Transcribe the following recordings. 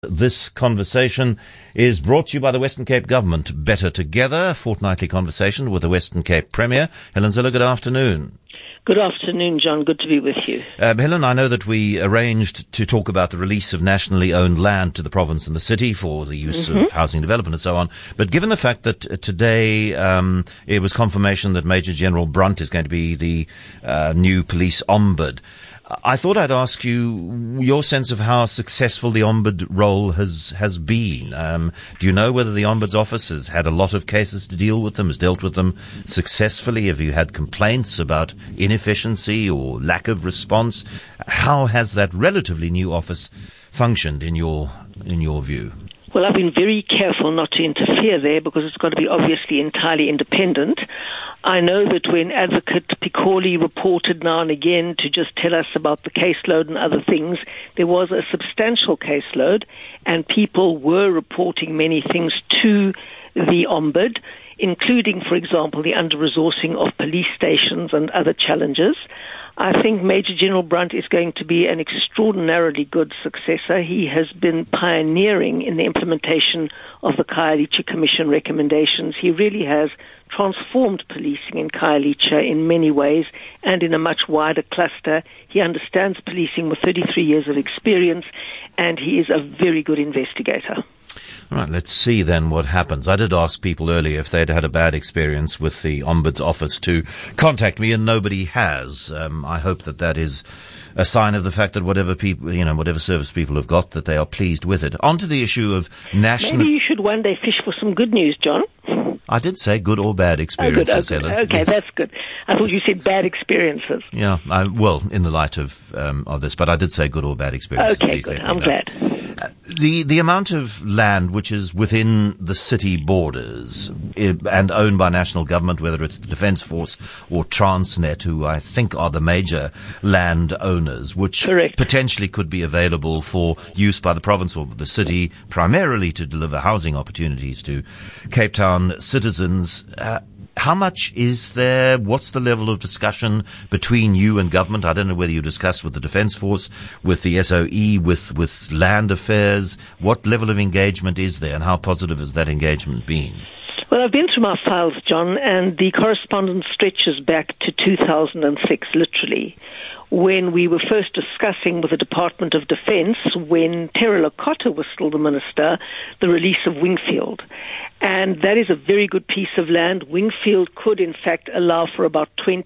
This conversation is brought to you by the Western Cape Government. Better Together, a fortnightly conversation with the Western Cape Premier. Helen Zille, good afternoon. Good afternoon, John. Good to be with you. Helen, I know that we arranged to talk about the release of nationally owned land to the province and the city for the use of housing development and so on. But given the fact that today it was confirmation that Major General Brunt is going to be the new police ombud, I thought I'd ask you your sense of how successful the ombud role has been. Do you know whether the ombuds office has had a lot of cases to deal with them, has dealt with them successfully? Have you had complaints about inefficiency or lack of response? How has that relatively new office functioned in your view? Well, I've been very careful not to interfere there because it's got to be obviously entirely independent. I know that when Advocate Pikoli reported now and again to just tell us about the caseload and other things, there was a substantial caseload and people were reporting many things to the Ombud, including, for example, the under-resourcing of police stations and other challenges. I think Major General Brunt is going to be an extraordinarily good successor. He has been pioneering in the implementation of the Khayelitsha Commission recommendations. He really has transformed policing in Khayelitsha in many ways and in a much wider cluster. He understands policing with 33 years of experience, and he is a very good investigator. All right, let's see then what happens. I did ask people earlier if they'd had a bad experience with the Ombuds office to contact me, and nobody has. I hope that is a sign of the fact that whatever service people have got, that they are pleased with it. On to the issue of national... Maybe you should one day fish for some good news, John. I did say good or bad experiences, Helen. Okay, yes. That's good. I thought you said bad experiences. Yeah, well, in the light of this, but I did say good or bad experiences. Okay, good. I'm glad. The amount of land which is within the city borders and owned by national government, whether it's the Defence Force or Transnet, who I think are the major land owners, which Correct. Potentially could be available for use by the province or the city, primarily to deliver housing opportunities to Cape Town citizens. How much is there? What's the level of discussion between you and government? I don't know whether you discussed with the Defence Force, with the SOE, with land affairs. What level of engagement is there, and how positive has that engagement been? Well, I've been through my files, John, and the correspondence stretches back to 2006, literally, when we were first discussing with the Department of Defence, when Terry Lakota was still the minister, the release of Wingfield. And that is a very good piece of land. Wingfield could, in fact, allow for about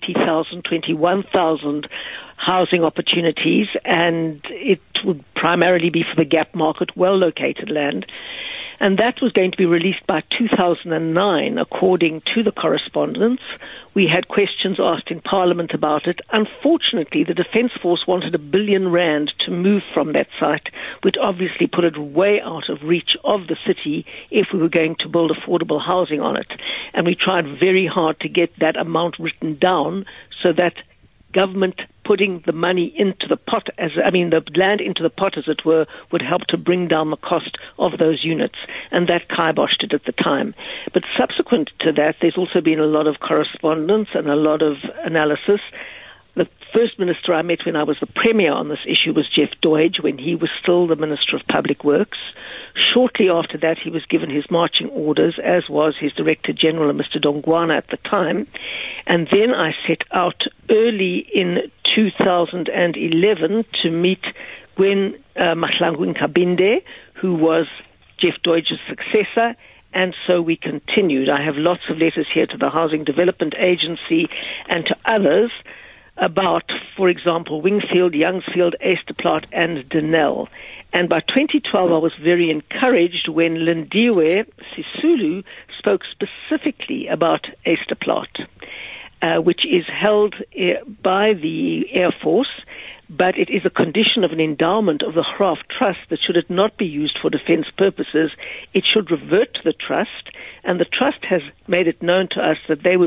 21,000 housing opportunities, and it would primarily be for the gap market, well-located land. And that was going to be released by 2009, according to the correspondence. We had questions asked in Parliament about it. Unfortunately, the Defence Force wanted R1 billion to move from that site, which obviously put it way out of reach of the city if we were going to build affordable housing on it. And we tried very hard to get that amount written down so that government putting the money into the pot, the land into the pot, as it were, would help to bring down the cost of those units. And that kiboshed it at the time. But subsequent to that, there's also been a lot of correspondence and a lot of analysis. The first minister I met when I was the Premier on this issue was Jeff Doidge, when he was still the Minister of Public Works. Shortly after that, he was given his marching orders, as was his Director General, Mr. Dongwana, at the time. And then I set out early in 2011 to meet Gwen Mahlangu Nkabinde, who was Jeff Doidge's successor. And so we continued. I have lots of letters here to the Housing Development Agency and to others about, for example, Wingfield, Youngsfield, Esterplaat, and Denel. And by 2012, I was very encouraged when Lindiwe Sisulu spoke specifically about Esterplaat, which is held by the Air Force, but it is a condition of an endowment of the Graaf Trust that should it not be used for defence purposes, it should revert to the Trust, and the Trust has made it known to us that they would be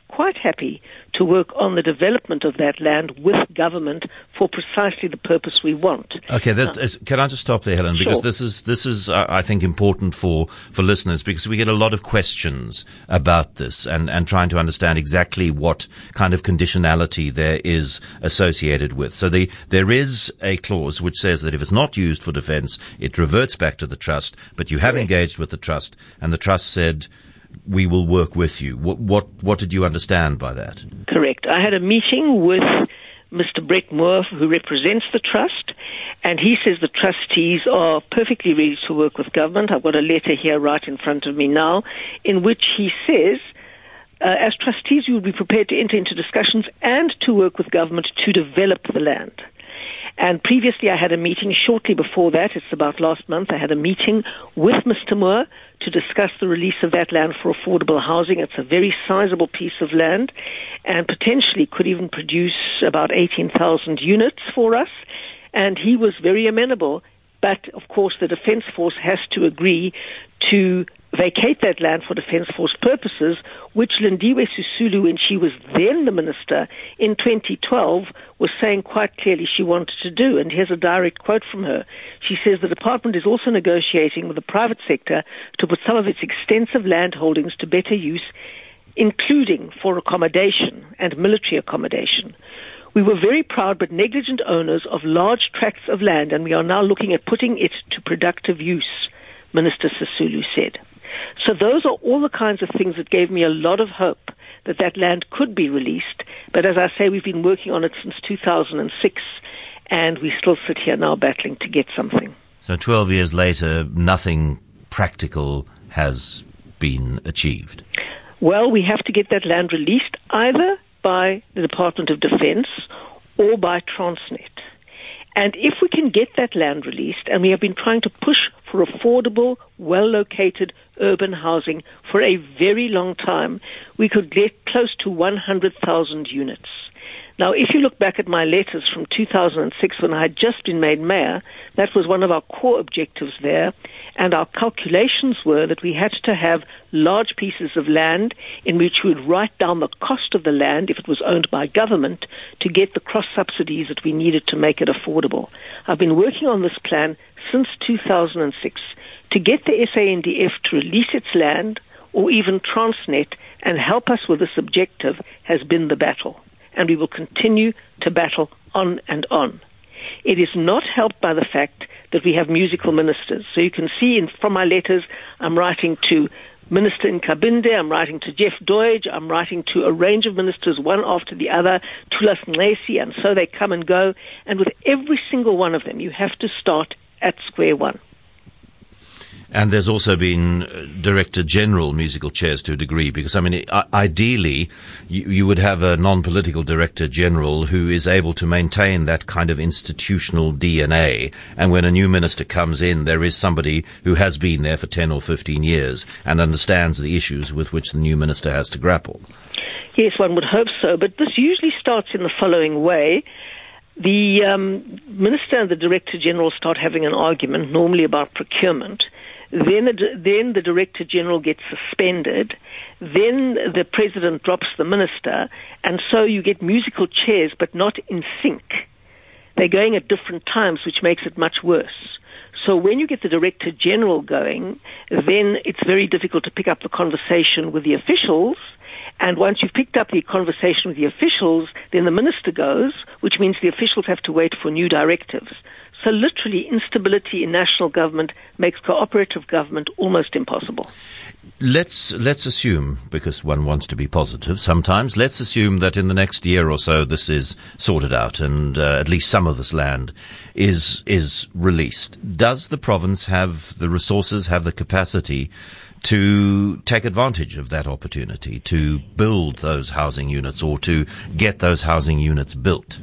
quite happy to work on the development of that land with government for precisely the purpose we want. Okay, can I just stop there, Helen? Because sure. this is I think important for listeners, because we get a lot of questions about this and trying to understand exactly what kind of conditionality there is associated with. So there is a clause which says that if it's not used for defence, it reverts back to the trust, but you have engaged with the trust, and the trust said, we will work with you. What did you understand by that? Correct. I had a meeting with Mr. Brett Moore, who represents the trust, and he says the trustees are perfectly ready to work with government. I've got a letter here right in front of me now, in which he says, as trustees, you will be prepared to enter into discussions and to work with government to develop the land. And previously I had a meeting shortly before that, it's about last month, I had a meeting with Mr. Moore to discuss the release of that land for affordable housing. It's a very sizable piece of land and potentially could even produce about 18,000 units for us. And he was very amenable. But, of course, the Defence Force has to agree to vacate that land for Defence Force purposes, which Lindiwe Sisulu, when she was then the minister in 2012, was saying quite clearly she wanted to do. And here's a direct quote from her. She says the department is also negotiating with the private sector to put some of its extensive land holdings to better use, including for accommodation and military accommodation. We were very proud but negligent owners of large tracts of land, and we are now looking at putting it to productive use, Minister Sisulu said. So those are all the kinds of things that gave me a lot of hope that that land could be released. But as I say, we've been working on it since 2006, and we still sit here now battling to get something. So 12 years later, nothing practical has been achieved. Well, we have to get that land released either by the Department of Defense or by Transnet. And if we can get that land released, and we have been trying to push for affordable, well-located urban housing for a very long time, we could get close to 100,000 units. Now, if you look back at my letters from 2006 when I had just been made mayor, that was one of our core objectives there, and our calculations were that we had to have large pieces of land in which we would write down the cost of the land if it was owned by government to get the cross-subsidies that we needed to make it affordable. I've been working on this plan since 2006 to get the SANDF to release its land, or even Transnet, and help us with this objective has been the battle. And we will continue to battle on and on. It is not helped by the fact that we have musical ministers. So you can see from my letters, I'm writing to Minister Nkabinde, I'm writing to Jeff Deutsch, I'm writing to a range of ministers, one after the other, Thulas Nxesi, and so they come and go. And with every single one of them, you have to start at square one. And there's also been Director General musical chairs to a degree, because, I mean, ideally, you would have a non-political Director General who is able to maintain that kind of institutional DNA. And when a new minister comes in, there is somebody who has been there for 10 or 15 years and understands the issues with which the new minister has to grapple. Yes, one would hope so. But this usually starts in the following way. The minister and the Director General start having an argument, normally about procurement. Then the Director General gets suspended. Then the President drops the minister. And so you get musical chairs, but not in sync. They're going at different times, which makes it much worse. So when you get the Director General going, then it's very difficult to pick up the conversation with the officials. And once you've picked up the conversation with the officials, then the minister goes, which means the officials have to wait for new directives. So literally, instability in national government makes cooperative government almost impossible. Let's assume, because one wants to be positive sometimes, let's assume that in the next year or so this is sorted out and at least some of this land is released. Does the province have the resources, have the capacity to take advantage of that opportunity, to build those housing units or to get those housing units built?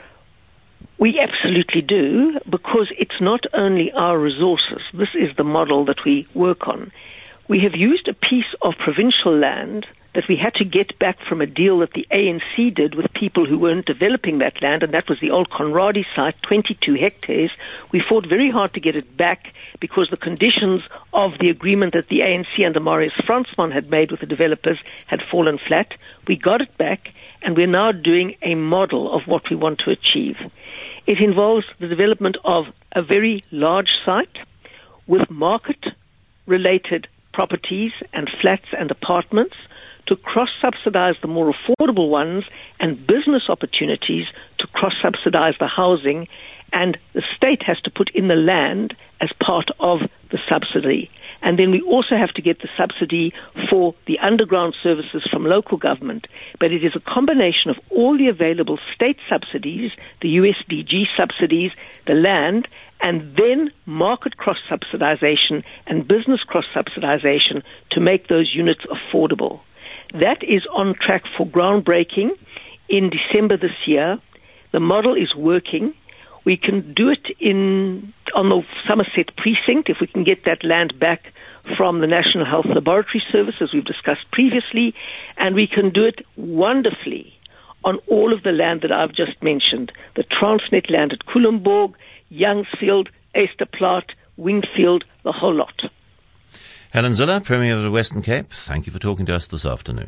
We absolutely do, because it's not only our resources. This is the model that we work on. We have used a piece of provincial land that we had to get back from a deal that the ANC did with people who weren't developing that land, and that was the old Conradie site, 22 hectares. We fought very hard to get it back because the conditions of the agreement that the ANC under Marius Fransman had made with the developers had fallen flat. We got it back, and we're now doing a model of what we want to achieve. It involves the development of a very large site with market-related properties and flats and apartments to cross-subsidize the more affordable ones, and business opportunities to cross-subsidize the housing, and the state has to put in the land as part of the subsidy. And then we also have to get the subsidy for the underground services from local government. But it is a combination of all the available state subsidies, the USDG subsidies, the land, and then market cross-subsidization and business cross-subsidization to make those units affordable. That is on track for groundbreaking in December this year. The model is working. We can do it on the Somerset precinct if we can get that land back from the National Health Laboratory Service, as we've discussed previously, and we can do it wonderfully on all of the land that I've just mentioned, the Transnet land at Culemborg, Youngsfield, Easterplaat, Wingfield, the whole lot. Helen Zille, Premier of the Western Cape, thank you for talking to us this afternoon.